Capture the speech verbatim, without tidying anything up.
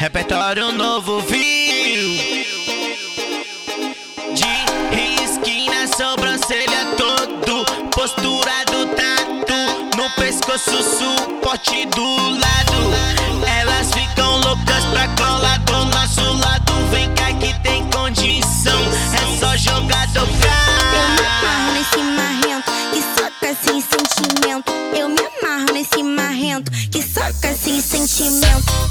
Repertório novo, viu? De esquina, sobrancelha todo, postura do tatu, no pescoço, suporte do lado. Elas ficam loucas pra colar do nosso lado. Vem cá que tem condição, é só jogador pra. Eu me amarro nesse marrento que soca sem sentimento. Eu me amarro nesse marrento que soca sem sentimento.